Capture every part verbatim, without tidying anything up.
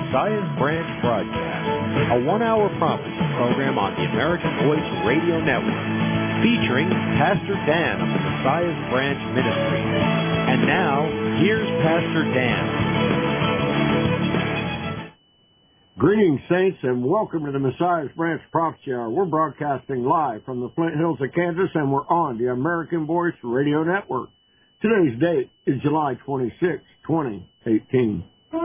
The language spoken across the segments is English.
Messiah's Branch broadcast, a one-hour prophecy program on the American Voice Radio Network, featuring Pastor Dan of the Messiah's Branch Ministry. And now, here's Pastor Dan. Greetings, saints, and welcome to the Messiah's Branch Prophecy Hour. We're broadcasting live from the Flint Hills of Kansas, and we're on the American Voice Radio Network. Today's date is July twenty-sixth, twenty eighteen.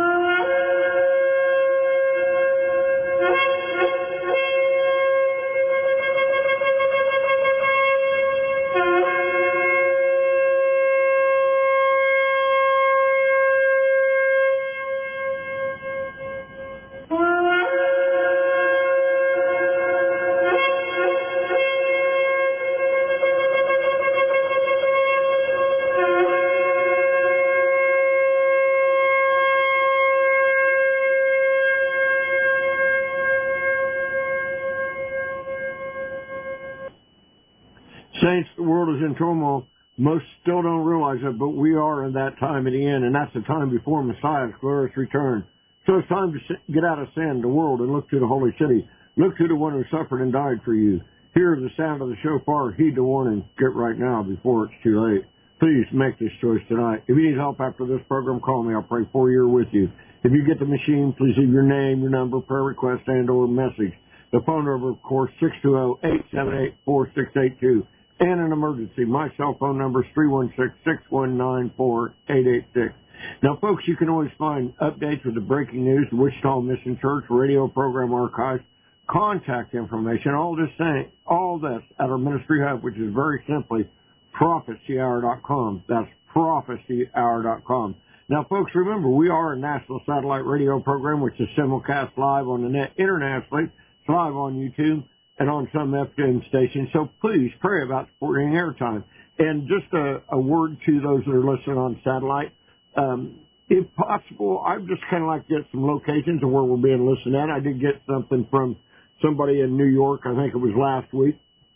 Saints, the world is in turmoil. Most still don't realize it, but we are in that time at the end, and that's the time before Messiah's glorious return. So it's time to get out of sin, the world, and look to the holy city. Look to the one who suffered and died for you. Hear the sound of the shofar. Heed the warning. Get right now before it's too late. Please make this choice tonight. If you need help after this program, call me. I'll pray for you or with you. If you get the machine, please leave your name, your number, prayer request, and or message. The phone number, of course, six two zero, eight seven eight, four six eight two. And an emergency. My cell phone number is three one six, six one nine, four eight eight six. Now, folks, you can always find updates with the breaking news, the Wichita Mission Church radio program archives, contact information, all this thing, all this at our ministry hub, which is very simply prophecy hour dot com. That's prophecy hour dot com. Now, folks, remember, we are a national satellite radio program, which is simulcast live on the net internationally. It's live on YouTube and on some F M stations. So please pray about supporting airtime. And just a, a word to those that are listening on satellite. Um, if possible, I'd just kind of like to get some locations of where we're being listened at. I did get something from somebody in New York. I think it was last week.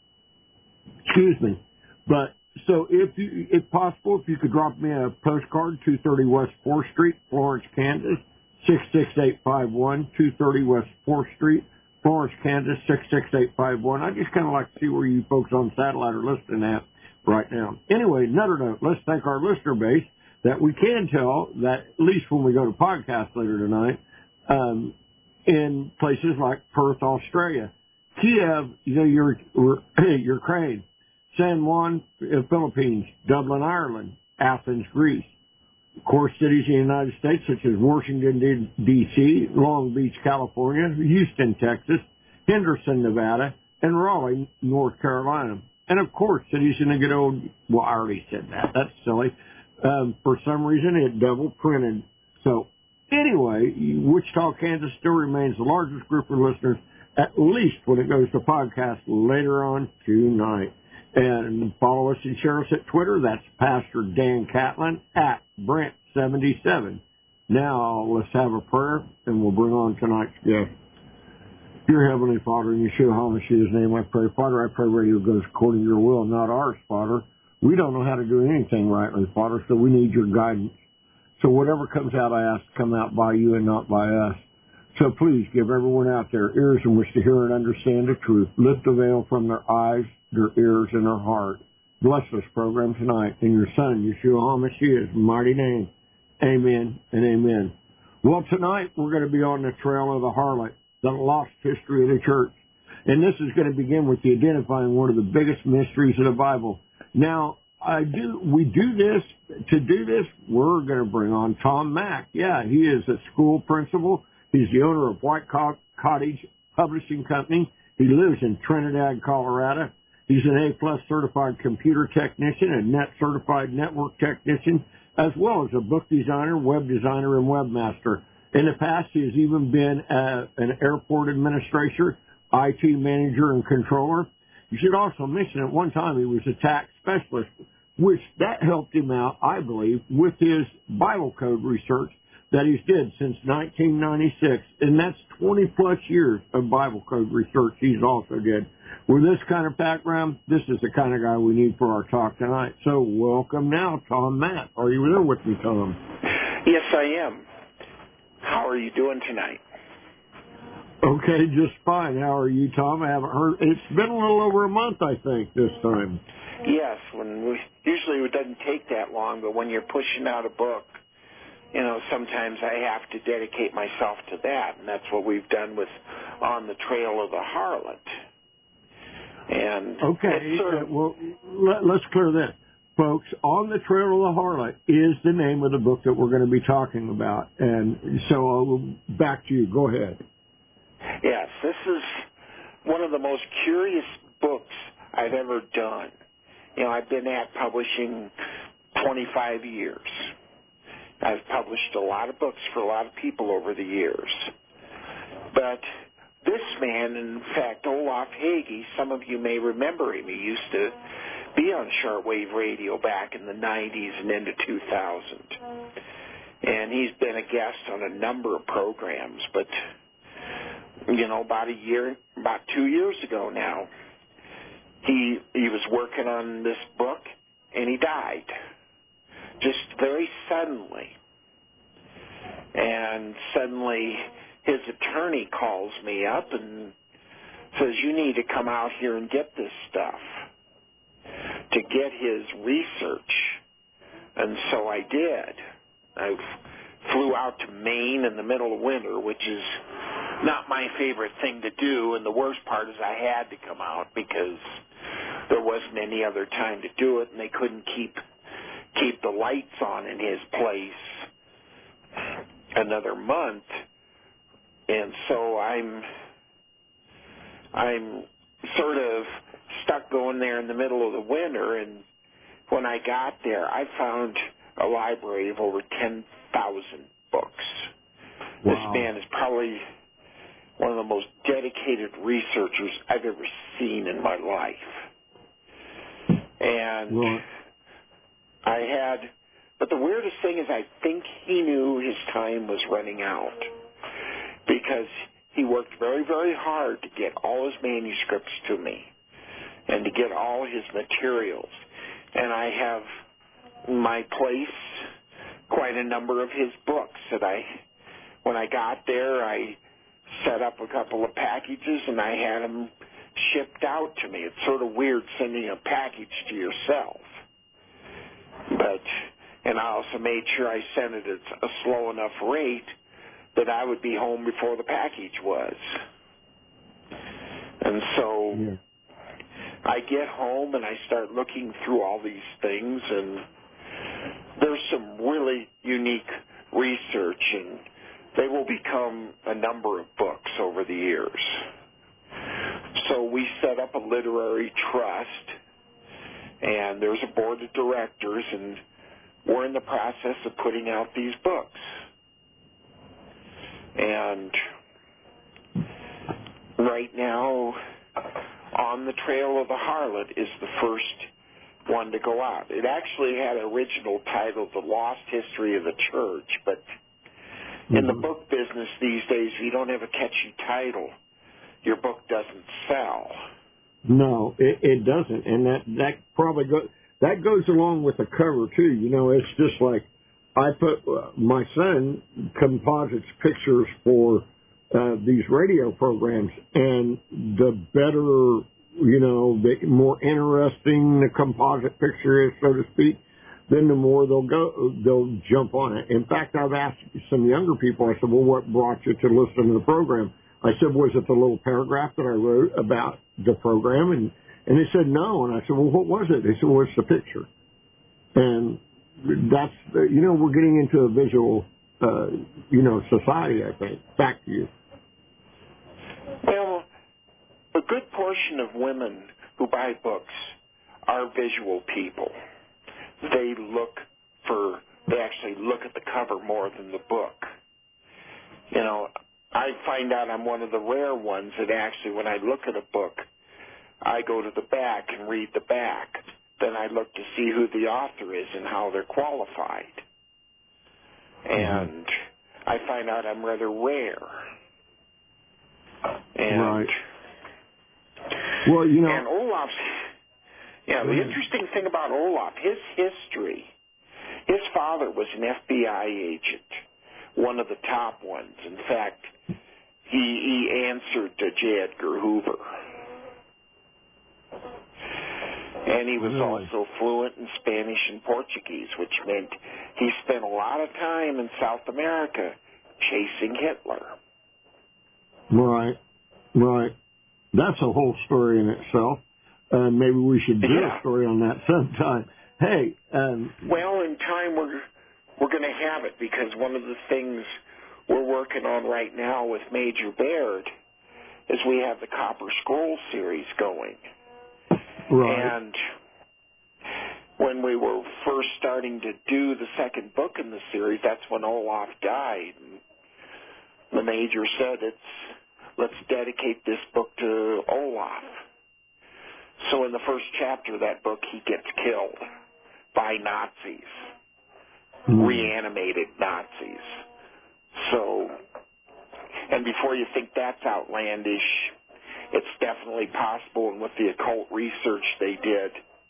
Excuse me. But so if you, if possible, if you could drop me a postcard, two thirty West fourth Street, Florence, Kansas, six six eight five one, two thirty West fourth Street, Florence, Kansas, six six eight five one. I just kind of like to see where you folks on satellite are listening at right now. Anyway, another note. Let's thank our listener base that we can tell that, at least when we go to podcast later tonight, um, in places like Perth, Australia, Kiev, you know, your, Ukraine, San Juan, Philippines, Dublin, Ireland, Athens, Greece. Of course, cities in the United States such as Washington, D C, Long Beach, California, Houston, Texas, Henderson, Nevada, and Raleigh, North Carolina. And, of course, cities in the good old, well, I already said that. That's silly. Um, for some reason, it double printed. So, anyway, Wichita, Kansas still remains the largest group of listeners, at least when it goes to podcast later on tonight. And follow us and share us at Twitter. That's Pastor Dan Catlin at Brent seventy-seven. Now let's have a prayer, and we'll bring on tonight's guest. Dear Heavenly Father, in Yeshua HaMashiach's name I pray. Father, I pray radio goes according to your will, not ours, Father. We don't know how to do anything rightly, Father, so we need your guidance. So whatever comes out, I ask to come out by you and not by us. So please give everyone out there ears in which to hear and understand the truth. Lift the veil from their eyes, their ears, and their heart. Bless this program tonight in your Son, Yeshua HaMashiach's mighty name. Amen and amen. Well, tonight we're going to be on the trail of the harlot, the lost history of the church. And this is going to begin with the identifying one of the biggest mysteries of the Bible. Now, I do, we do this, to do this, we're going to bring on Tom Mack. Yeah, he is a school principal. He's the owner of White Cottage Publishing Company. He lives in Trinidad, Colorado. He's an A-plus certified computer technician and net certified network technician, as well as a book designer, web designer, and webmaster. In the past, he has even been uh, an airport administrator, I T manager, and controller. You should also mention at one time he was a tax specialist, which that helped him out, I believe, with his Bible code research that he's did since nineteen ninety-six, and that's twenty-plus years of Bible code research he's also did. With this kind of background, this is the kind of guy we need for our talk tonight. So welcome now, Tom Mack. Are you there with me, Tom? Yes, I am. How are you doing tonight? Okay, just fine. How are you, Tom? I haven't heard. It's been a little over a month, I think, this time. Yes, when we, usually it doesn't take that long, but when you're pushing out a book, you know, sometimes I have to dedicate myself to that, and that's what we've done with On the Trail of the Harlot. And okay, sort of, uh, well, let, let's clear that. Folks, On the Trail of the Harlot is the name of the book that we're going to be talking about. And so uh, back to you. Go ahead. Yes, this is one of the most curious books I've ever done. You know, I've been at publishing twenty-five years. I've published a lot of books for a lot of people over the years. But this man, in fact, Olaf Hage, some of you may remember him. He used to be on shortwave radio back in the nineties and into two thousand. And he's been a guest on a number of programs, but, you know, about a year, about two years ago now, he he was working on this book, and he died, just very suddenly. And suddenly his attorney calls me up and says, you need to come out here and get this stuff, to get his research. And so I did. I flew out to Maine in the middle of winter, which is not my favorite thing to do, and the worst part is I had to come out because there wasn't any other time to do it, and they couldn't keep keep the lights on in his place another month. And so I'm I'm sort of stuck going there in the middle of the winter, and when I got there, I found a library of over ten thousand books. Wow. This man is probably one of the most dedicated researchers I've ever seen in my life. And Right. I had, but the weirdest thing is I think he knew his time was running out, because he worked very, very hard to get all his manuscripts to me and to get all his materials. And I have in my place quite a number of his books that I, when I got there, I set up a couple of packages and I had them shipped out to me. It's sort of weird sending a package to yourself. But, and I also made sure I sent it at a slow enough rate that I would be home before the package was. And so Yeah. I get home and I start looking through all these things, and there's some really unique research, and they will become a number of books over the years. So we set up a literary trust, and there's a board of directors, and we're in the process of putting out these books. And right now, On the Trail of the Harlot is the first one to go out. It actually had an original title, The Lost History of the Church, but mm-hmm. in the book business these days, if you don't have a catchy title, your book doesn't sell. No, it, it doesn't, and that that probably goes that goes along with the cover too. You know, it's just like I put uh, my son composites pictures for uh, these radio programs, and the better, you know, the more interesting the composite picture is, so to speak, then the more they'll go, they'll jump on it. In fact, I've asked some younger people. I said, "Well, what brought you to listen to the program?" I said, "Was it the little paragraph that I wrote about the program?" And and they said no. And I said, "Well, what was it?" They said, "Well, it's the picture." And that's, the, you know, we're getting into a visual, uh, you know, society, I think. Back to you. Well, a good portion of women who buy books are visual people. They look for, they actually look at the cover more than the book. You know, I find out I'm one of the rare ones that actually, when I look at a book, I go to the back and read the back. Then I look to see who the author is and how they're qualified. And mm-hmm. I find out I'm rather rare. And, right. Well, you know, and Olaf's, yeah, the interesting thing about Olaf, his history, his father was an F B I agent one of the top ones. In fact, he, he answered to J. Edgar Hoover. And he was really? also fluent in Spanish and Portuguese, which meant he spent a lot of time in South America chasing Hitler. Right, right. That's a whole story in itself. Uh, maybe we should do yeah. a story on that sometime. Hey, um, well, in time we're we're going to have it, because one of the things we're working on right now with Major Baird is we have the Copper Scroll series going. right. And when we were first starting to do the second book in the series, that's when Olaf died. And the Major said, "It's let's dedicate this book to Olaf." So in the first chapter of that book, he gets killed by Nazis, mm. reanimated Nazis. So, and before you think that's outlandish, it's definitely possible, and with the occult research they did,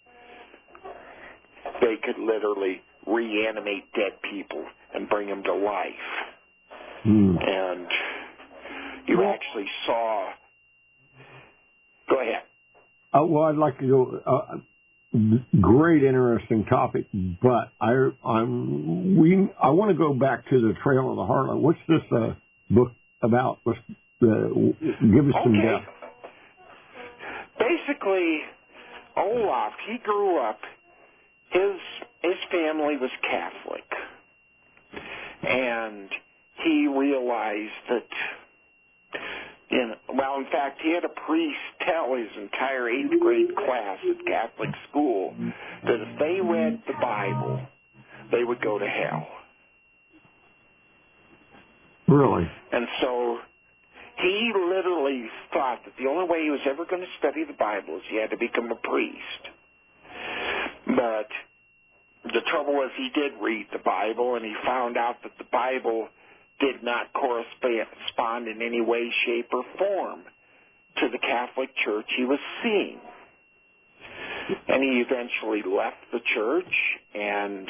they could literally reanimate dead people and bring them to life. Mm. And you well, actually saw... Go ahead. Uh, well, I'd like to go... Uh, great, interesting topic, but I I'm we I want to go back to the Trail of the Harlot. What's this uh, book about? Let's uh, give us okay. some depth. Basically, Olaf, he grew up, his his family was Catholic, and he realized that, you know, well, in fact, he had a priest tell his entire eighth grade class at Catholic school that if they read the Bible, they would go to hell. Really? And so he literally thought that the only way he was ever going to study the Bible is he had to become a priest. But the trouble was he did read the Bible, and he found out that the Bible did not correspond in any way, shape, or form to the Catholic Church he was seeing. And he eventually left the church, and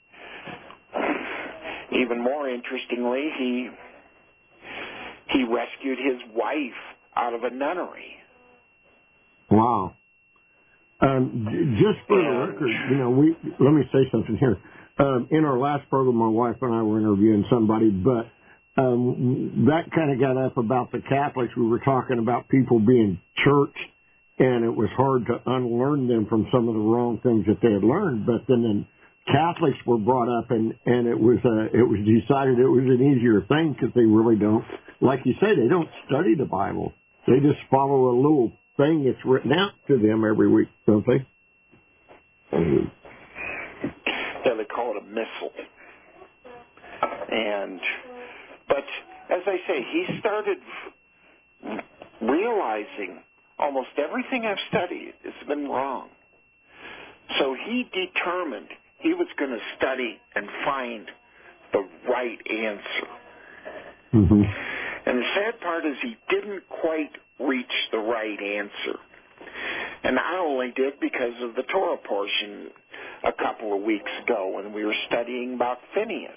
even more interestingly, he he rescued his wife out of a nunnery. Wow. Um, j- just for and, the record, you know, we let me say something here. Um, in our last program, my wife and I were interviewing somebody, but um, that kind of got up about the Catholics. We were talking about people being churched, and it was hard to unlearn them from some of the wrong things that they had learned. But then, then Catholics were brought up, and, and it was uh, it was decided it was an easier thing because they really don't, like you say, they don't study the Bible. They just follow a little thing that's written out to them every week, don't they? Yeah, they call it a missal. And, but as I say, he started realizing almost everything I've studied has been wrong. So he determined he was going to study and find the right answer. Mm-hmm. And the sad part is he didn't quite reach the right answer. And I only did because of the Torah portion a couple of weeks ago when we were studying about Phineas,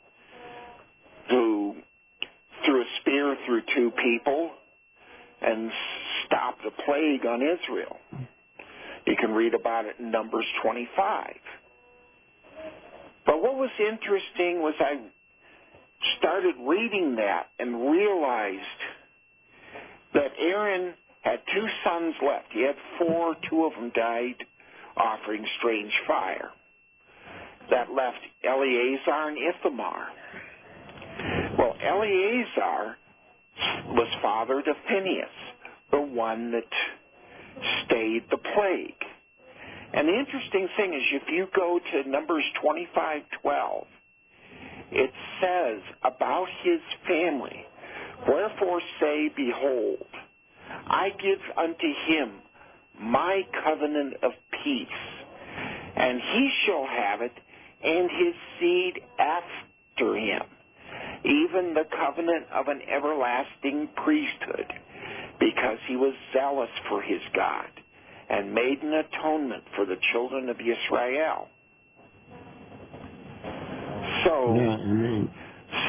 who threw a spear through two people and stopped a plague on Israel. You can read about it in Numbers twenty-five. But what was interesting was I started reading that and realized that Aaron had two sons left. He had four. Two of them died offering strange fire. That left Eleazar and Ithamar. Well, Eleazar was father to Phineas, the one that stayed the plague. And the interesting thing is, if you go to Numbers twenty-five twelve, it says about his family, "Wherefore say, behold, I give unto him my covenant of peace, and he shall have it, and his seed after him, even the covenant of an everlasting priesthood, because he was zealous for his God, and made an atonement for the children of Israel." So, yeah, I mean.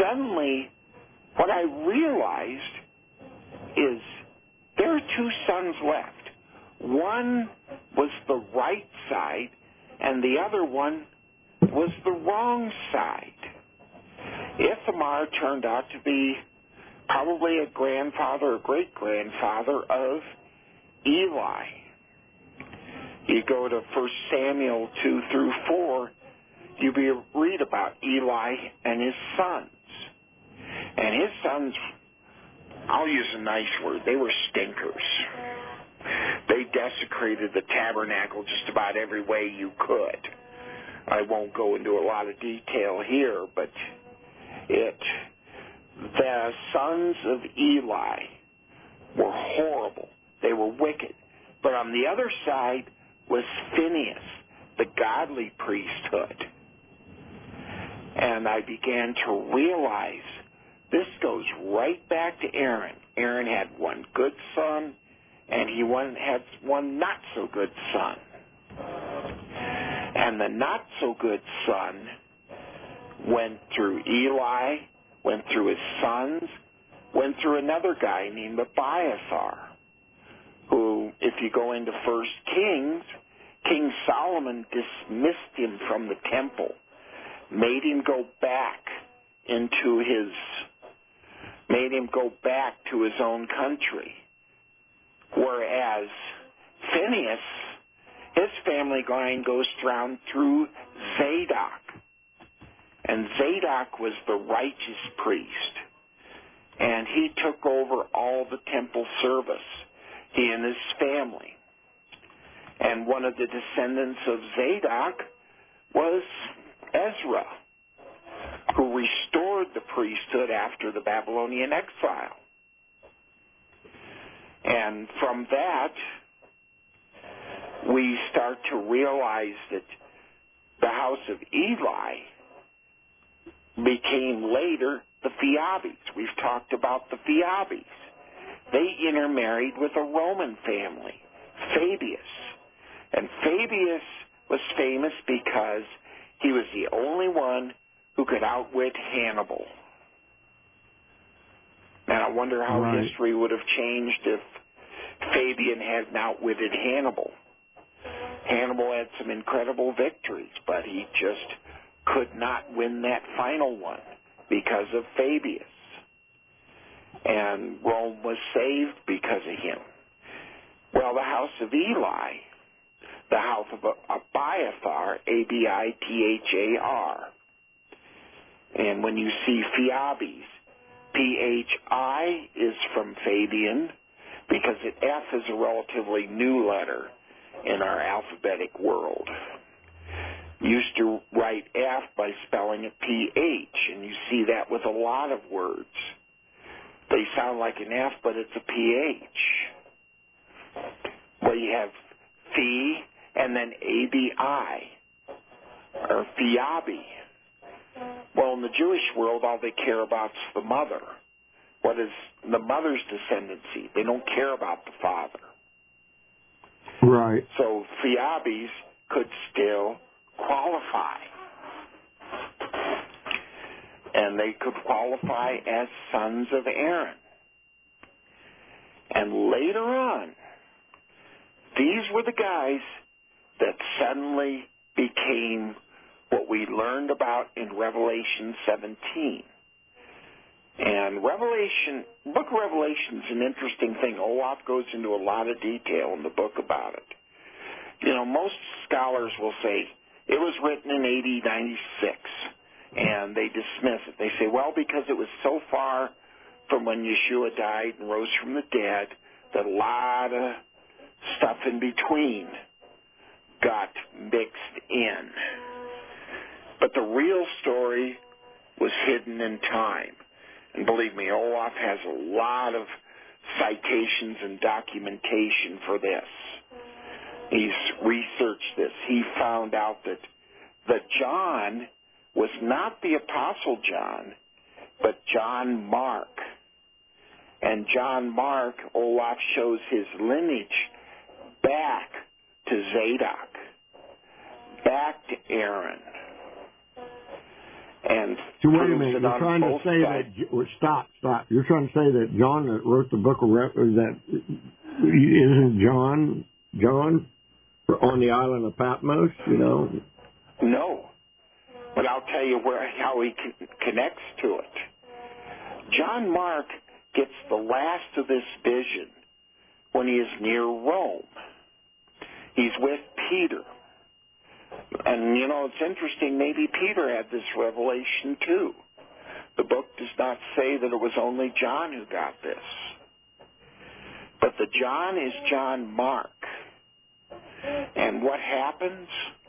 suddenly what I realized is there are two sons left. One was the right side, and the other one was the wrong side. Ithamar turned out to be probably a grandfather or great-grandfather of Eli. You go to First Samuel two through four, you be, read about Eli and his sons. And his sons, I'll use a nice word, they were stinkers. They desecrated the tabernacle just about every way you could. I won't go into a lot of detail here, but it, the sons of Eli were horrible. They were wicked. But on the other side was Phinehas, the godly priesthood. And I began to realize this goes right back to Aaron. Aaron had one good son, and he one, had one not-so-good son. And the not-so-good son went through Eli, went through his sons, went through another guy named Abiathar, who, if you go into First Kings, King Solomon dismissed him from the temple, made him go back into his, made him go back to his own country. Whereas Phinehas, his family line goes down through Zadok. And Zadok was the righteous priest. And he took over all the temple service, he and his family. And one of the descendants of Zadok was Ezra, who restored the priesthood after the Babylonian exile. And from that, we start to realize that the house of Eli became later the Phiabes. We've talked about the Phiabes. They intermarried with a Roman family, Fabius. And Fabius was famous because he was the only one who could outwit Hannibal. And I wonder how right. history would have changed if Fabian hadn't outwitted Hannibal. Hannibal had some incredible victories, but he just could not win that final one because of Fabius. And Rome was saved because of him. Well, the house of Eli, the house of Abiathar, A B I T H A R. And when you see Phiabes, P H I is from Fabian, because an F is a relatively new letter in our alphabetic world. Used to write F by spelling it P H, and you see that with a lot of words. They sound like an F, but it's a P H. Well, you have Phi and then A B I, or Phiabi. Well, in the Jewish world, all they care about is the mother. What is the mother's descendancy? They don't care about the father. Right. So Phiabes could still qualify. And they could qualify as sons of Aaron. And later on, these were the guys that suddenly became what we learned about in Revelation seventeen. And Revelation, book of Revelation is an interesting thing. Olaf goes into a lot of detail in the book about it. You know, most scholars will say it was written in A D ninety-six, and they dismiss it. They say, well, because it was so far from when Yeshua died and rose from the dead that a lot of stuff in between got mixed in. But the real story was hidden in time. And believe me, Olaf has a lot of citations and documentation for this. He's researched this. He found out that, that John was not the Apostle John, but John Mark. And John Mark, Olaf shows his lineage back to Zadok, back to Aaron. and so wait a proves minute. it You're on trying to both say sides. that well, stop, stop. You're trying to say that John that wrote the book of Re- that isn't John John on the island of Patmos? You know. No, but I'll tell you where how he con- connects to it. John Mark gets the last of this vision when he is near Rome. He's with Peter. And, you know, it's interesting, maybe Peter had this revelation too. The book does not say that it was only John who got this. But the John is John Mark. And what happens?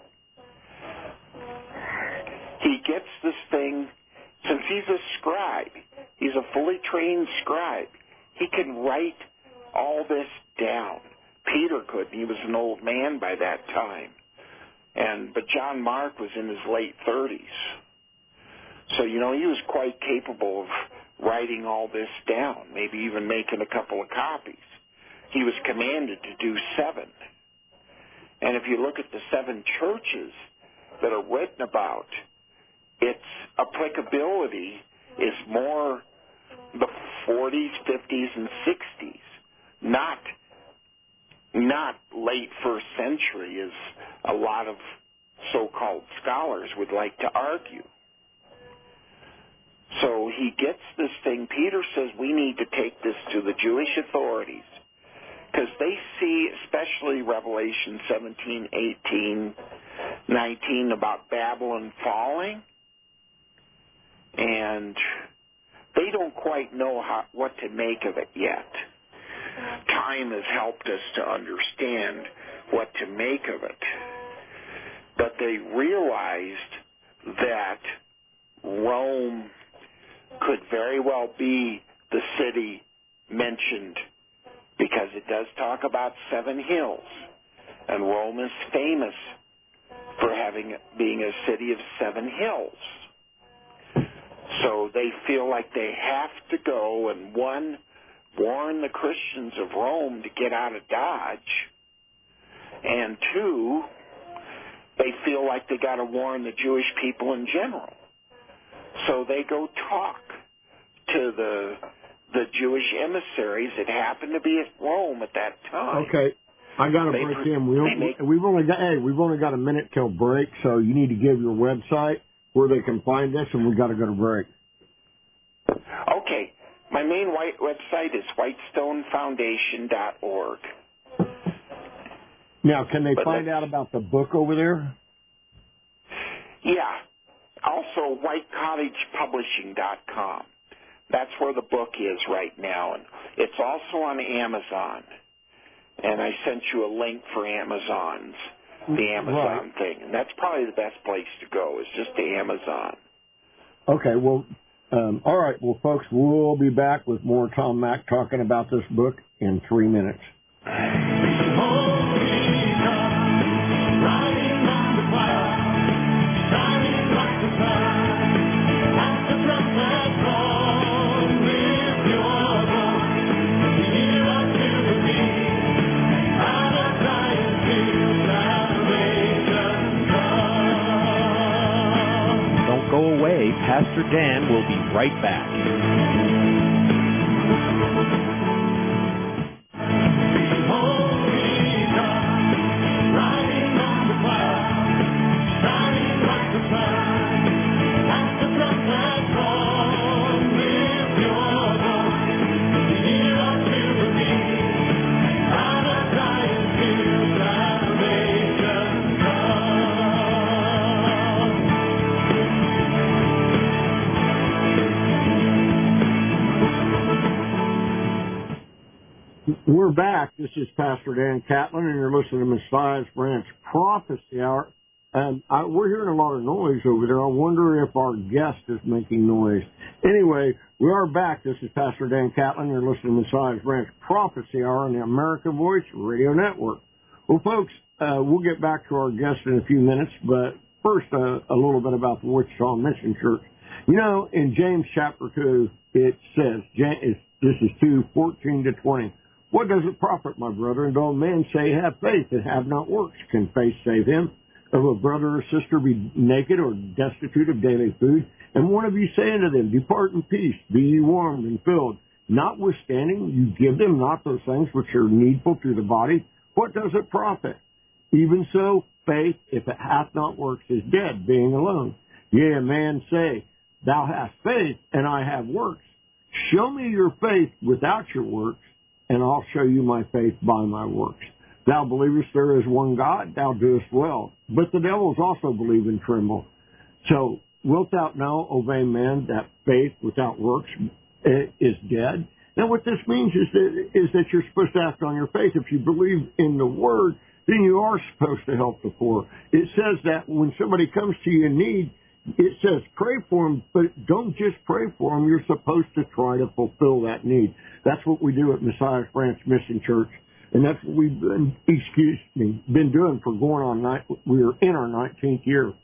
He gets this thing, since he's a scribe, he's a fully trained scribe, he can write all this down. Peter couldn't. He was an old man by that time. And but John Mark was in his late thirties. So, you know, he was quite capable of writing all this down, maybe even making a couple of copies. He was commanded to do seven. And if you look at the seven churches that are written about, its applicability is more the forties, fifties, and sixties, not not late first century, as a lot of so-called scholars would like to argue. So he gets this thing. Peter says we need to take this to the Jewish authorities because they see, especially Revelation seventeen, eighteen, nineteen, about Babylon falling, and they don't quite know how, what to make of it yet. Time has helped us to understand what to make of it. But they realized that Rome could very well be the city mentioned because it does talk about seven hills. And Rome is famous for having being a city of seven hills. So they feel like they have to go and, one, warn the Christians of Rome to get out of Dodge, and two, they feel like they got to warn the Jewish people in general. So they go talk to the the Jewish emissaries that happen to be at Rome at that time. Okay, I got to They break pre- in. We they make- we've only got hey, we've only got a minute till break, so you need to give your website where they can find this, and we got to go to break. Okay. My main white website is whitestone foundation dot org. Now, can they But find let's- out about the book over there? Yeah. Also, white cottage publishing dot com. That's where the book is right now. And it's also on Amazon. And I sent you a link for Amazon's, the Amazon Right. thing. And that's probably the best place to go, is just to Amazon. Okay, well, um, all right. Well, folks, we'll be back with more Tom Mack talking about this book in three minutes. Don't go away. Pastor Dan will be right back. We're back. This is Pastor Dan Catlin, and you're listening to Messiah's Branch Prophecy Hour. And I, we're hearing a lot of noise over there. I wonder if our guest is making noise. Anyway, we are back. This is Pastor Dan Catlin. You're listening to Messiah's Branch Prophecy Hour on the American Voice Radio Network. Well, folks, uh, we'll get back to our guest in a few minutes, but first, uh, a little bit about the Wichita Mission Church. You know, in James chapter two, it says, this is two, fourteen to twenty, what does it profit, my brethren, though a man say have faith and have not works? Can faith save him? of a brother or sister be naked or destitute of daily food? And one of you say unto them, Depart in peace, be ye warmed and filled. Notwithstanding, you give them not those things which are needful to the body. What does it profit? Even so, faith, if it hath not works, is dead, being alone. Yea, a man say, Thou hast faith, and I have works. Show me your faith without your works, and I'll show you my faith by my works. Thou believest there is one God, thou doest well. But the devils also believe and tremble. So, wilt thou now, O vain man, that faith without works is dead? Now what this means is that, is that you're supposed to act on your faith. If you believe in the Word, then you are supposed to help the poor. It says that when somebody comes to you in need, it says pray for them, but don't just pray for them. You're supposed to try to fulfill that need. That's what we do at Messiah's Branch Mission Church, and that's what we've been, excuse me, been doing for going on, we are in our nineteenth year.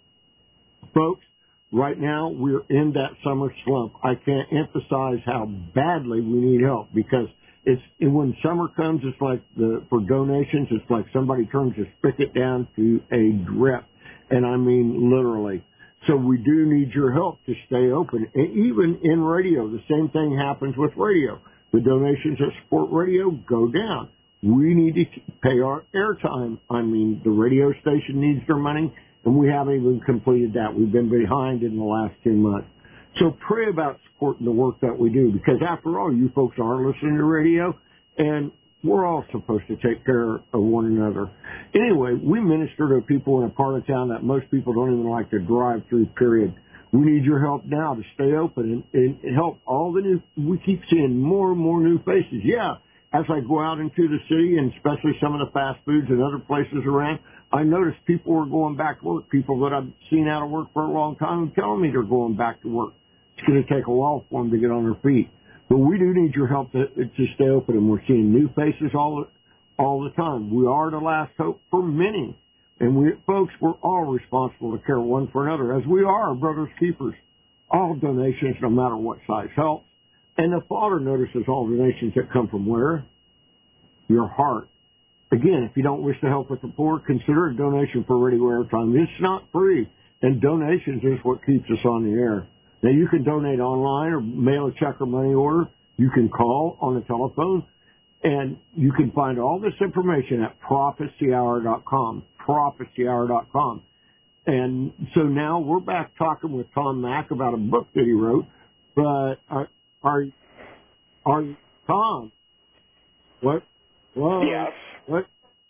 Folks, right now we're in that summer slump. I can't emphasize how badly we need help, because it's and when summer comes, it's like the for donations, it's like somebody turns a spigot down to a drip, and I mean literally. So we do need your help to stay open. And even in radio, the same thing happens with radio. The donations that support radio go down. We need to pay our airtime. I mean, the radio station needs their money, and we haven't even completed that. We've been behind in the last two months. So pray about supporting the work that we do, because after all, you folks are listening to radio, and we're all supposed to take care of one another. Anyway, we minister to people in a part of town that most people don't even like to drive through, period. We need your help now to stay open and, and help all the new, we keep seeing more and more new faces. Yeah, as I go out into the city, and especially some of the fast foods and other places around, I notice people are going back to work. People that I've seen out of work for a long time telling me they're going back to work. It's going to take a while for them to get on their feet. But we do need your help to, to stay open, and we're seeing new faces all, all the time. We are the last hope for many. And we, folks, we're all responsible to care one for another, as we are our brother's keepers. All donations, no matter what size, helps. And the Father notices all donations that come from where? Your heart. Again, if you don't wish to help with the poor, consider a donation for radio airtime. It's not free, and donations is what keeps us on the air. Now, you can donate online or mail a check or money order. You can call on the telephone, and you can find all this information at prophecy hour dot com, prophecy hour dot com. And so now we're back talking with Tom Mack about a book that he wrote, but are, are, are Tom, what? Whoa, yes. What?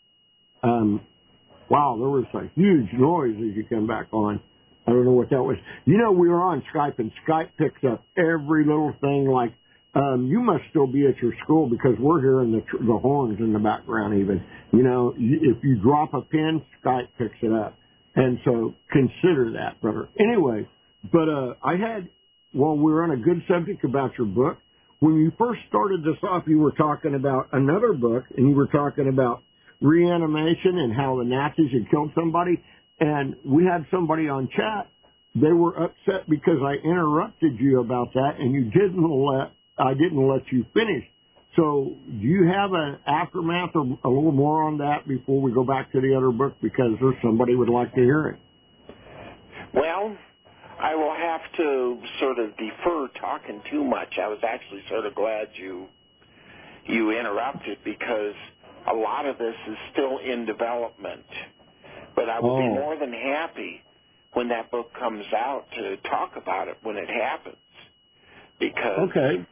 Um, wow, there was a huge noise as you come back on. I don't know what that was. You know, we were on Skype, and Skype picks up every little thing. Like, um, you must still be at your school, because we're hearing the, the horns in the background even. You know, if you drop a pin, Skype picks it up. And so consider that, brother. Anyway, but uh, I had, while we were on a good subject about your book, when you first started this off, you were talking about another book, and you were talking about reanimation and how the Nazis had killed somebody. And we had somebody on chat. They were upset because I interrupted you about that, and you didn't let I didn't let you finish. So, do you have an aftermath or a little more on that before we go back to the other book? Because there's somebody who would like to hear it. Well, I will have to sort of defer talking too much. I was actually sort of glad you you interrupted, because a lot of this is still in development. But I will oh. be more than happy when that book comes out to talk about it when it happens. Because okay.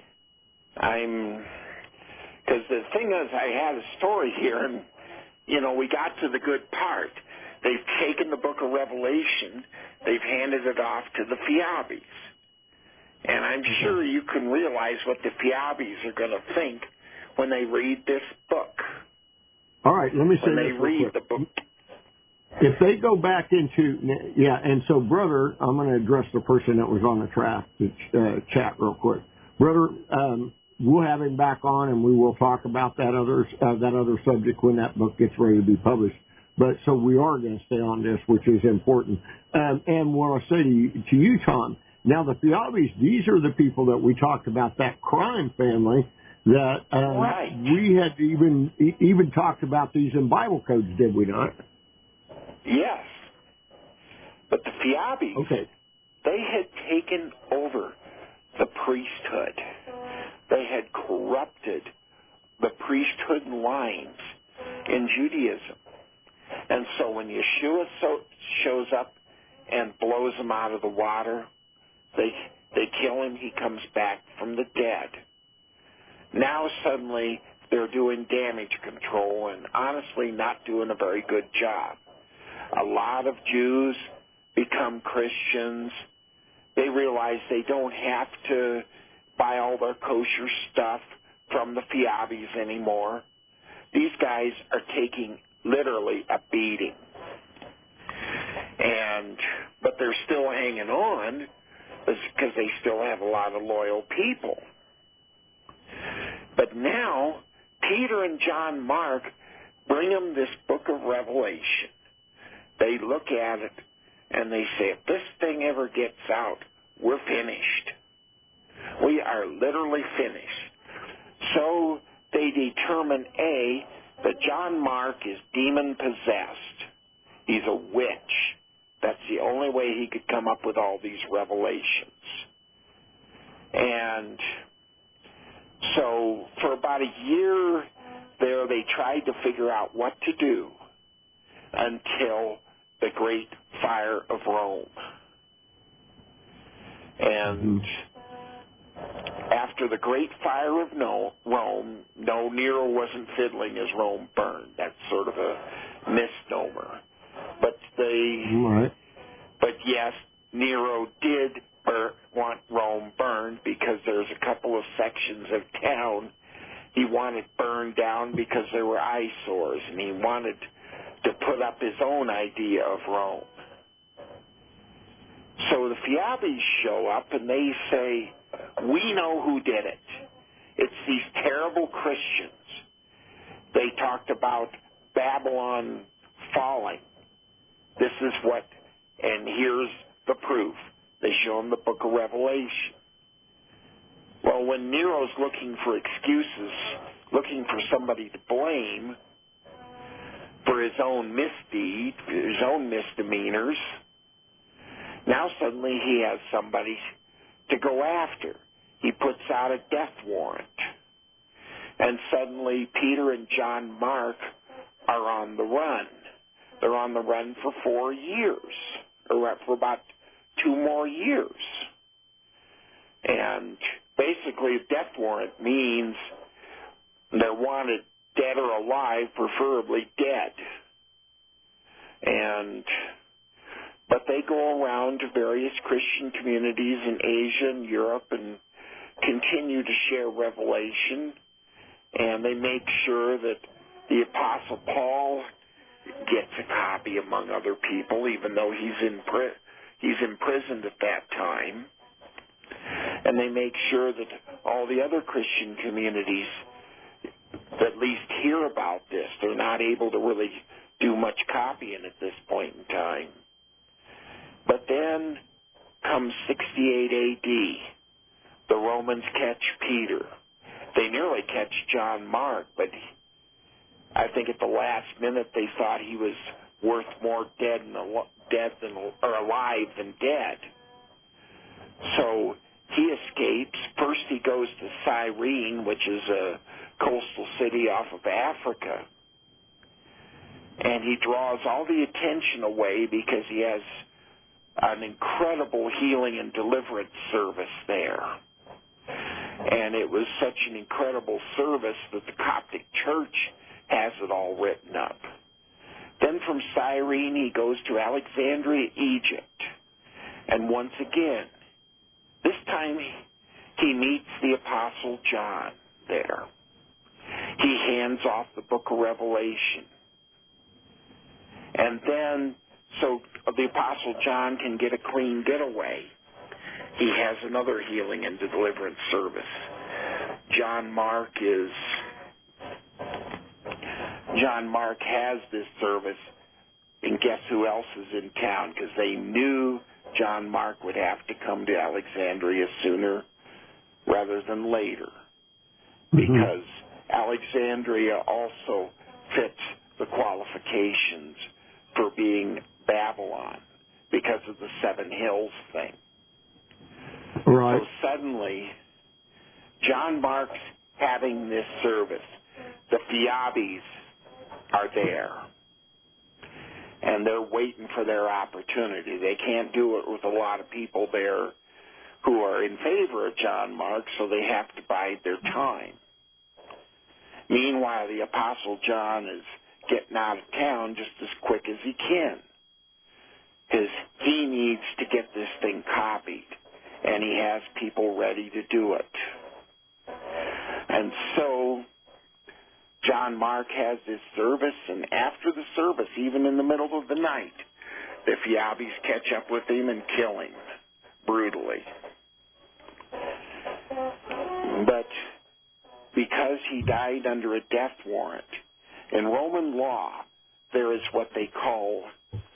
I'm, because the thing is, I had a story here, and, you know, we got to the good part. They've taken the book of Revelation, they've handed it off to the Fiabis. And I'm mm-hmm. sure you can realize what the Fiabis are going to think when they read this book. All right, let me say when this they read the book. If they go back into, yeah, and so, brother, I'm going to address the person that was on the tra- uh, chat real quick. Brother, um, we'll have him back on, and we will talk about that other, uh, that other subject when that book gets ready to be published. But so we are going to stay on this, which is important. Um, and what I say to you, to you, Tom, now the Fiabis, these are the people that we talked about, that crime family that um, right. we had even even talked about these in Bible codes, did we not? Yes. But the Fiabis, Okay. they had taken over the priesthood. They had corrupted the priesthood lines in Judaism. And so when Yeshua so, shows up and blows them out of the water, they they kill him, he comes back from the dead. Now suddenly they're doing damage control and honestly not doing a very good job. A lot of Jews become Christians. They realize they don't have to buy all their kosher stuff from the Fiabis anymore. These guys are taking literally a beating. And but they're still hanging on because they still have a lot of loyal people. But now Peter and John Mark bring them this book of Revelation. They look at it and they say, if this thing ever gets out, we're finished. We are literally finished. So they determine, A, that John Mark is demon-possessed. He's a witch. That's the only way he could come up with all these revelations. And so for about a year there, they tried to figure out what to do until the Great Fire of Rome. And after the Great Fire of no, Rome, no, Nero wasn't fiddling as Rome burned. That's sort of a misnomer. But they, Right. but yes, Nero did bur- want Rome burned because there's a couple of sections of town he wanted burned down because there were eyesores, and he wanted to put up his own idea of Rome. So the Fiabis show up and they say, we know who did it. It's these terrible Christians. They talked about Babylon falling. This is what, and here's the proof. They show them the book of Revelation. Well, when Nero's looking for excuses, looking for somebody to blame for his own misdeed, his own misdemeanors, now suddenly he has somebody to go after. He puts out a death warrant. And suddenly Peter and John Mark are on the run. They're on the run for four years, or for about two more years. And basically a death warrant means they're wanted dead or alive, preferably dead. And but they go around to various Christian communities in Asia and Europe and continue to share revelation. And they make sure that the Apostle Paul gets a copy among other people, even though he's in pri- he's imprisoned at that time. And they make sure that all the other Christian communities at least hear about this. They're not able to really do much copying at this point in time. But then comes sixty-eight A D. The Romans catch Peter. They nearly catch John Mark, but I think at the last minute they thought he was worth more dead than, dead than or alive than dead. So he escapes. First he goes to Cyrene, which is a coastal city off of Africa. And he draws all the attention away because he has an incredible healing and deliverance service there. And it was such an incredible service that the Coptic Church has it all written up. Then from Cyrene he goes to Alexandria, Egypt. And once again, this time he meets the Apostle John there. He hands off the book of Revelation. And then, so the Apostle John can get a clean getaway, he has another healing and deliverance service. John Mark is, John Mark has this service, and guess who else is in town? Because they knew John Mark would have to come to Alexandria sooner rather than later. Because Alexandria also fits the qualifications for being Babylon. because of the Seven Hills thing. Right. So suddenly, John Mark's having this service. The Fiabis are there, and they're waiting for their opportunity. They can't do it with a lot of people there who are in favor of John Mark, so they have to bide their time. Meanwhile, the Apostle John is getting out of town just as quick as he can, because he needs to get this thing copied, and he has people ready to do it. And so John Mark has this service, and after the service, even in the middle of the night, the Fiabis catch up with him and kill him brutally. But because he died under a death warrant, in Roman law, there is what they call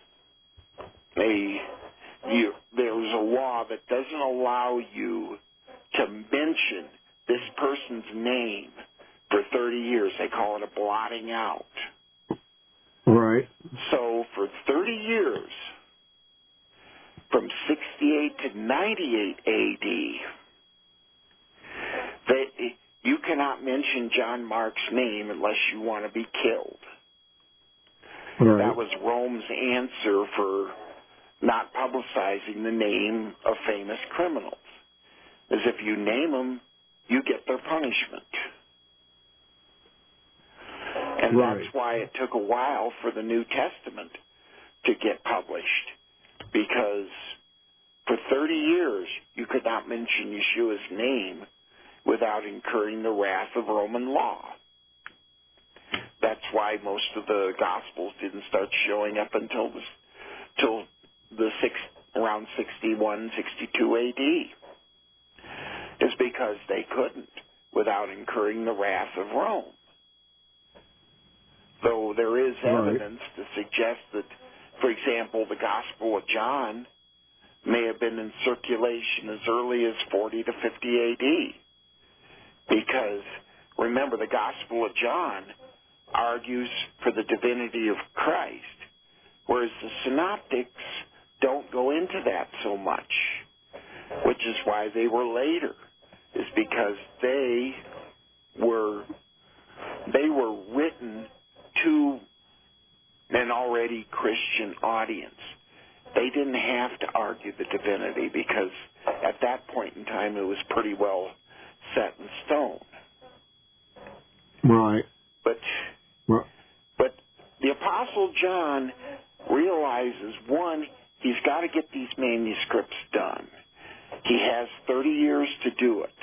a, you, there's a law that doesn't allow you to mention this person's name for thirty years. They call it a blotting out. Right. So for thirty years, from sixty-eight to ninety-eight A D, they, you cannot mention John Mark's name unless you want to be killed. Right. That was Rome's answer for not publicizing the name of famous criminals. As if you name them, you get their punishment. And right. that's why it took a while for the New Testament to get published, because for thirty years you could not mention Yeshua's name without incurring the wrath of Roman law. That's why most of the Gospels didn't start showing up until the, till the six, around sixty-one, sixty-two A D. Is because they couldn't without incurring the wrath of Rome. Though there is evidence right. to suggest that, for example, the Gospel of John may have been in circulation as early as forty to fifty A D. Because, remember, the Gospel of John argues for the divinity of Christ, whereas the Synoptics don't go into that so much, which is why they were later, is because they were they were written to an already Christian audience. They didn't have to argue the divinity because at that point in time it was pretty well set in stone. Right. But right. but the Apostle John realizes, one, he's got to get these manuscripts done. He has thirty years to do it.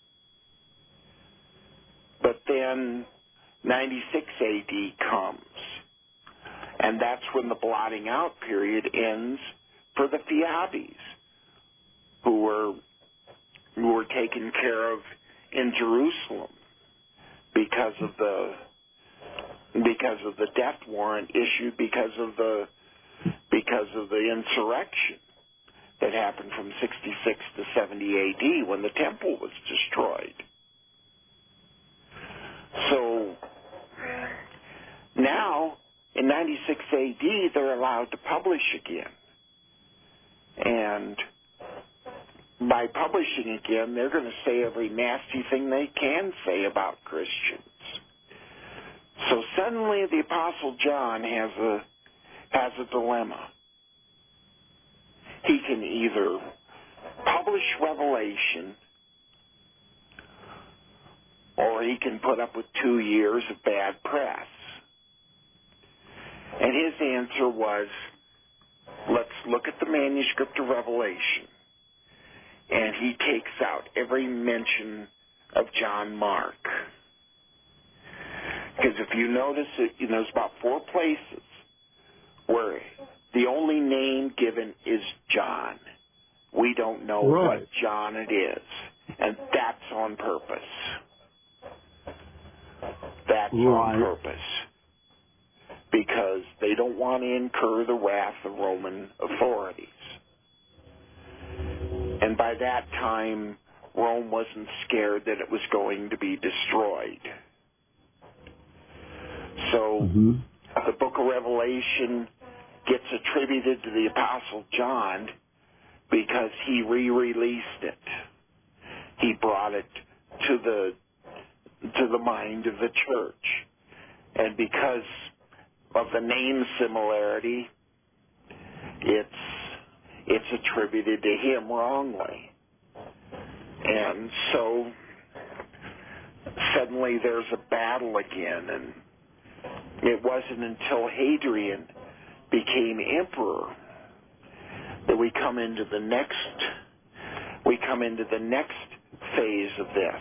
But then ninety-six A D comes, and that's when the blotting out period ends for the Fiabis, who were who were taken care of in Jerusalem because of the because of the death warrant issued because of the because of the insurrection that happened from sixty-six to seventy A D when the temple was destroyed. So now, in ninety-six A D, they're allowed to publish again. And by publishing again, they're going to say every nasty thing they can say about Christians. So suddenly the Apostle John has a has a dilemma. He can either publish Revelation, or he can put up with two years of bad press. And his answer was, let's look at the manuscript of Revelation. And he takes out every mention of John Mark. Because if you notice, it, you know, there's about four places where the only name given is John. We don't know right. what John it is. And that's on purpose. That's right. on purpose. Because they don't want to incur the wrath of Roman authorities. And by that time, Rome wasn't scared that it was going to be destroyed. So, mm-hmm. the book of Revelation gets attributed to the Apostle John because he re-released it. He brought it to the to the mind of the church. And because of the name similarity, it's it's attributed to him wrongly. And so suddenly there's a battle again, and it wasn't until Hadrian became emperor that we come into the next we come into the next phase of this.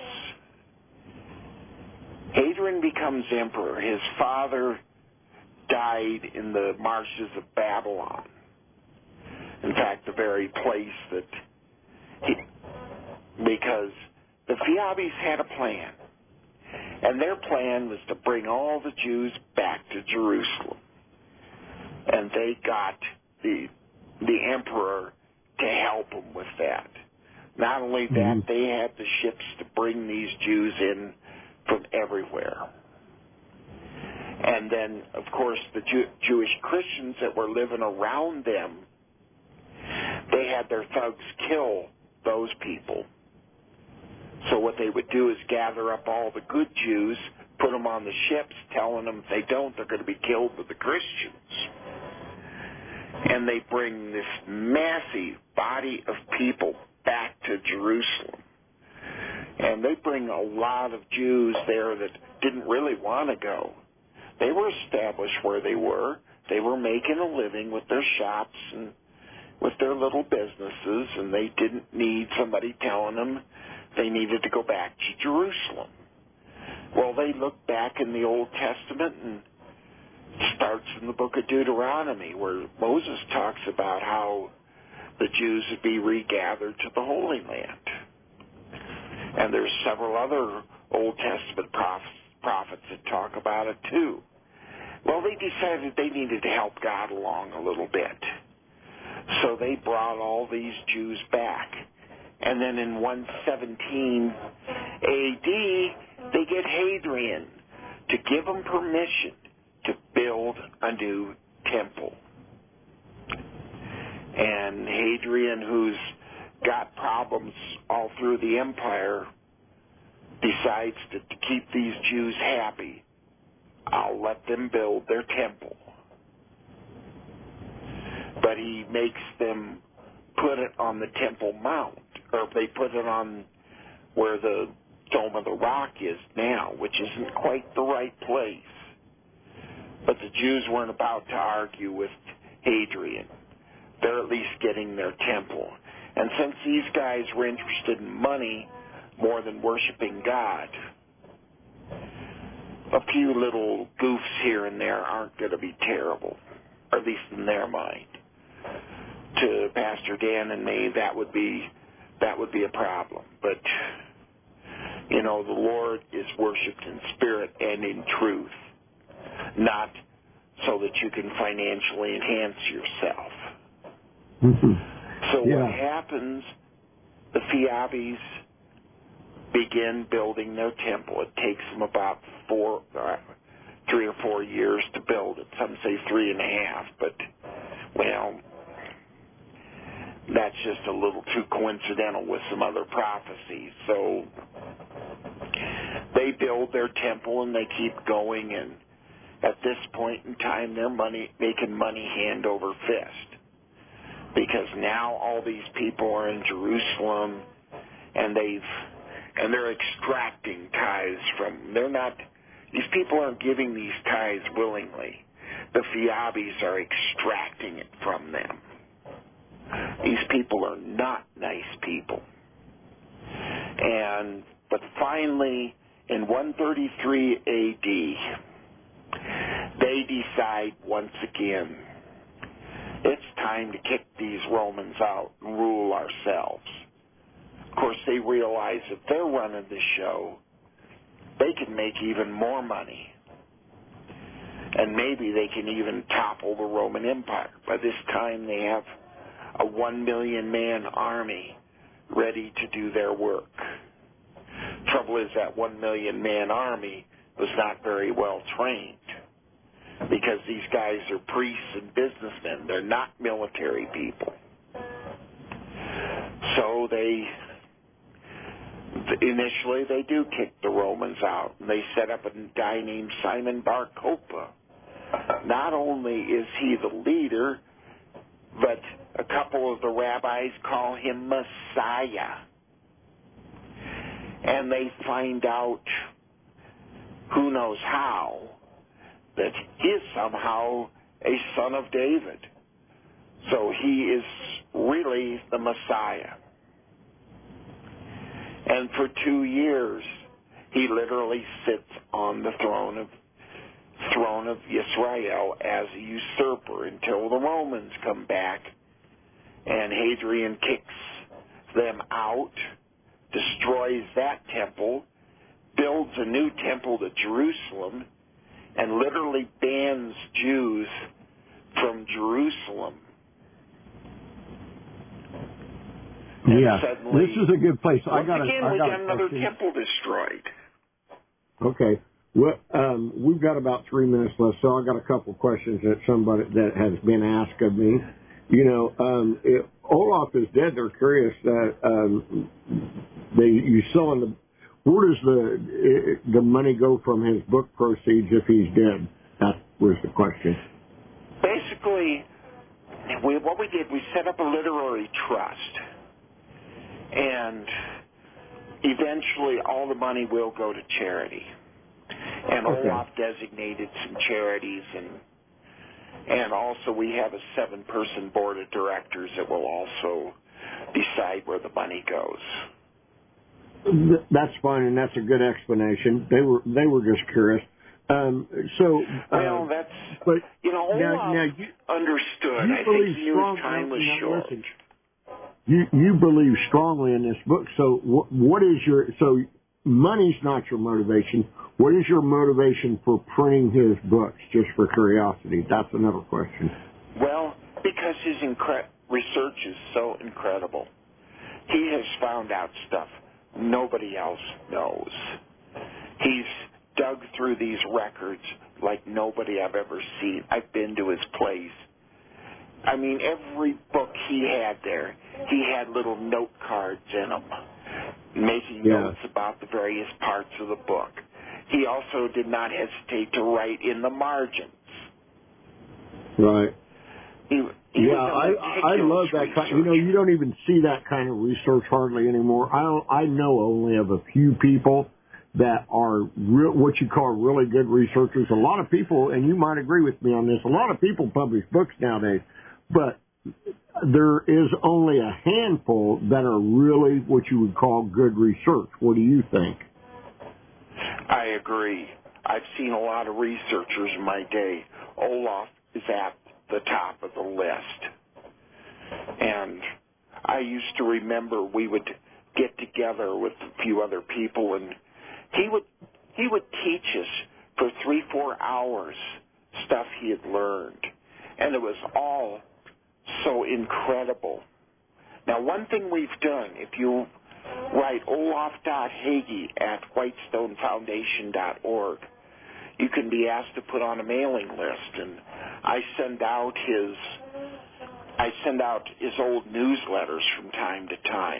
Hadrian becomes emperor. His father died in the marshes of Babylon. In fact, the very place that he, because the Phaebes had a plan, and their plan was to bring all the Jews back to Jerusalem. And they got the the emperor to help them with that. Not only that, mm-hmm. they had the ships to bring these Jews in from everywhere. And then, of course, the Jew- Jewish Christians that were living around them, they had their thugs kill those people. So what they would do is gather up all the good Jews, put them on the ships, telling them if they don't, they're going to be killed with the Christians. And they bring this massive body of people back to Jerusalem. And they bring a lot of Jews there that didn't really want to go. They were established where they were. They were making a living with their shops and with their little businesses, and they didn't need somebody telling them they needed to go back to Jerusalem. Well, they look back in the Old Testament, and it starts in the book of Deuteronomy, where Moses talks about how the Jews would be regathered to the Holy Land. And there's several other Old Testament prophets, prophets that talk about it too. Well, they decided they needed to help God along a little bit. So they brought all these Jews back. And then in one seventeen A D, they get Hadrian to give them permission to build a new temple. And Hadrian, who's got problems all through the empire, decides to, to keep these Jews happy. I'll let them build their temple. But he makes them put it on the Temple Mount, or they put it on where the Dome of the Rock is now, which isn't quite the right place. But the Jews weren't about to argue with Hadrian. They're at least getting their temple. And since these guys were interested in money more than worshiping God, a few little goofs here and there aren't going to be terrible, or at least in their mind. To Pastor Dan and me, that would be that would be a problem. But, you know, the Lord is worshipped in spirit and in truth, not so that you can financially enhance yourself. Mm-hmm. So yeah. what happens, the Phaebes begin building their temple. It takes them about four, uh, three or four years to build it. Some say three and a half, but, well, that's just a little too coincidental with some other prophecies. So they build their temple and they keep going, and at this point in time, they're money, making money hand over fist. Because now all these people are in Jerusalem, and they've and they're extracting tithes from. They're not. These people aren't giving these tithes willingly. The Phaebes are extracting it from them. These people are not nice people. And but finally, in one thirty-three A D, they decide once again, it's time to kick these Romans out and rule ourselves. Of course, they realize if they're running the show, they can make even more money. And maybe they can even topple the Roman Empire. By this time, they have a one million man army ready to do their work. Trouble is that one million man army was not very well trained. because these guys are priests and businessmen. They're not military people. So they, initially they do kick the Romans out, and they set up a guy named Simon Bar Kokhba. Not only is he the leader, but a couple of the rabbis call him Messiah. And they find out, who knows how, that he is somehow a son of David. So he is really the Messiah. And for two years, he literally sits on the throne of throne of Israel as a usurper until the Romans come back, and Hadrian kicks them out, destroys that temple, builds a new temple to Jerusalem, and literally bans Jews from Jerusalem. And yeah, suddenly, this is a good place. I once got again, a, I we got got a another question. temple destroyed. Okay. Well, um, we've got about three minutes left, so I got a couple of questions that somebody that has been asked of me. You know, um, if Olaf is dead, they're curious that um, they you selling the. Where does the the money go from his book proceeds if he's dead? That was the question. Basically, we, what we did, we set up a literary trust, and eventually all the money will go to charity. And Okay. Olaf designated some charities, and and also we have a seven-person board of directors that will also decide where the money goes. That's fine, and that's a good explanation. They were they were just curious. Um, so, uh, Well, that's, but you know, Olaf now, now you, understood. you I believe think he knew strong- his time was now, short. listen. You you believe strongly in this book. So, what, what is your so money's not your motivation? What is your motivation for printing his books? Just for curiosity, that's another question. Well, because his incre- research is so incredible. He has found out stuff nobody else knows. He's dug through these records like nobody I've ever seen. I've been to his place. I mean, every book he had there, he had little note cards in them, making Yeah. notes about the various parts of the book. He also did not hesitate to write in the margins. Right. He, he Yeah, was a I I love that kind. You know, you don't even see that kind of research hardly anymore. I don't, I know only of a few people that are real, what you call really good researchers. A lot of people, and you might agree with me on this, a lot of people publish books nowadays, but there is only a handful that are really what you would call good research. What do you think? I agree. I've seen a lot of researchers in my day. Olaf is at the top of the list. And I used to remember we would get together with a few other people, and he would he would teach us for three, four hours stuff he had learned. And it was all so incredible. Now, one thing we've done, if you write olaf dot hagee at whitestone foundation dot org, you can be asked to put on a mailing list, and I send out his I send out his old newsletters from time to time.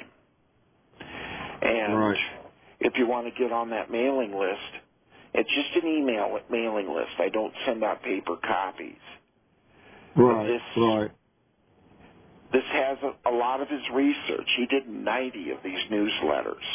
And Right. if you want to get on that mailing list, it's just an email mailing list. I don't send out paper copies. Right, This, right. This has a, a lot of his research. He did ninety of these newsletters.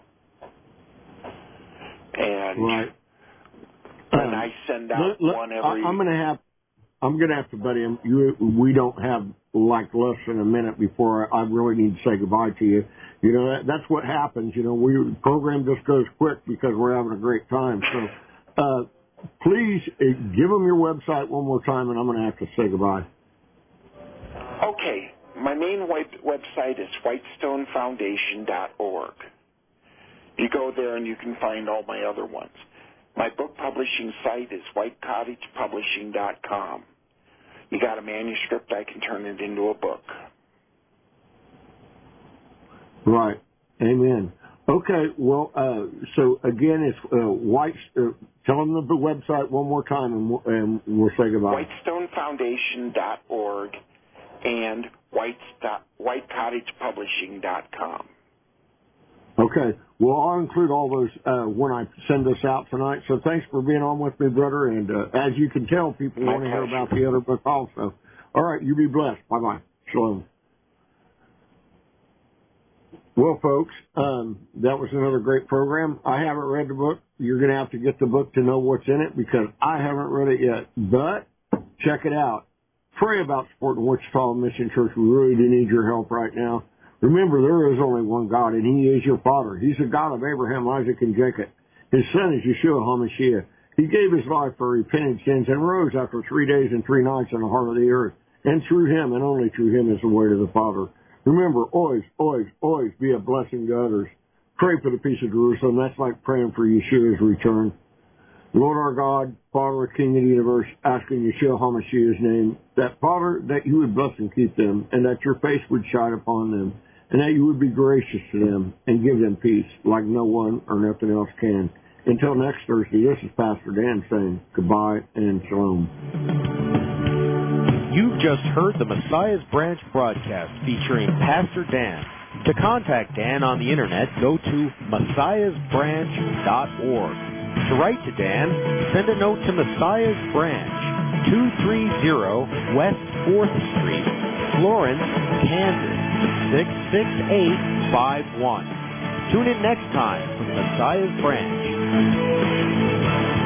And Right. and Um, I send out Look, look, one every... I, I'm going to have, I'm going to have to, buddy. You, we don't have like less than a minute before I, I really need to say goodbye to you. You know, that, that's what happens. You know, we program just goes quick because we're having a great time. So, uh, please uh, give them your website one more time, and I'm going to have to say goodbye. Okay, my main web, website is whitestone foundation dot org. You go there and you can find all my other ones. My book publishing site is white cottage publishing dot com. You got a manuscript, I can turn it into a book. Right. Amen. Okay, well, uh, so again, it's uh, White. Uh, tell them the website one more time, and we'll, and we'll say goodbye. whitestone foundation dot org and white cottage publishing dot com. Okay, well, I'll include all those uh, when I send this out tonight. So thanks for being on with me, brother. And uh, as you can tell, people My want to hear pleasure. about the other book also. All right, you be blessed. Bye bye. Shalom. Well, folks, um, that was another great program. I haven't read the book. You're going to have to get the book to know what's in it because I haven't read it yet. But check it out. Pray about supporting Wichita Mission Church. We really do need your help right now. Remember, there is only one God, and He is your Father. He's the God of Abraham, Isaac, and Jacob. His Son is Yeshua HaMashiach. He gave His life for repented sins and rose after three days and three nights in the heart of the earth. And through Him, and only through Him, is the way to the Father. Remember, always, always, always be a blessing to others. Pray for the peace of Jerusalem. That's like praying for Yeshua's return. Lord our God, Father, King of the universe, asking Yeshua HaMashiach's name, that, Father, that you would bless and keep them, and that your face would shine upon them, and that you would be gracious to them and give them peace like no one or nothing else can. Until next Thursday, this is Pastor Dan saying goodbye and shalom. You've just heard the Messiah's Branch broadcast featuring Pastor Dan. To contact Dan on the internet, go to messiahs branch dot org. To write to Dan, send a note to Messiah's Branch, two thirty West fourth Street, Florence, Kansas, six six eight five one. Tune in next time for the Messiah's Branch.